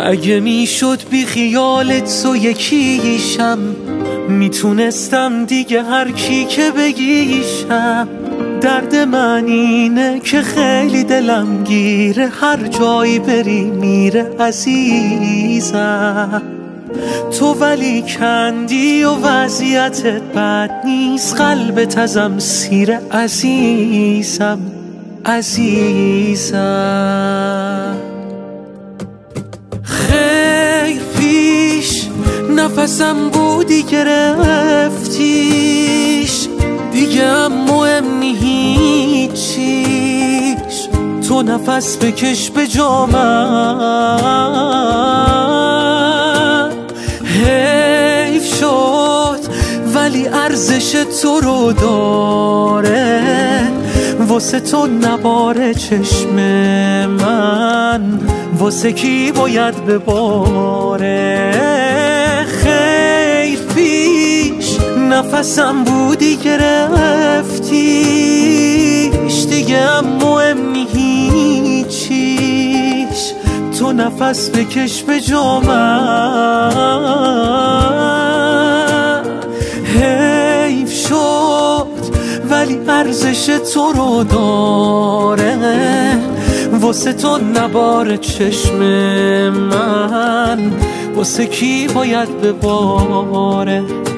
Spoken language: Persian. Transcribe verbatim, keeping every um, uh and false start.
اگه میشد بی خیالت تو یکیشم، میتونستم دیگه هر کی که بگیشم. درد من اینه که خیلی دلم گیره، هر جایی بری میره عزیزم. تو ولی کندی و وضعیتت بد نیست، قلبت ازم سیره عزیزم عزیزم. خیر پیش نفسم بودی گرفتیش، دیگه هم مهم نی هیچیش. تو نفس بکش به جا من، حیف شد ولی ارزش تو رو داره، واسه تو نباره چشم من، واسه کی باید بباره. خیر پیش نفسم بودی گرفتیش، دیگه هم مهم نی هیچیش. تو نفس بکش به جا من، حیف شد ولی ارزش تو رو داره، واسه تو نباره چشم من، واسه کی باید بباره.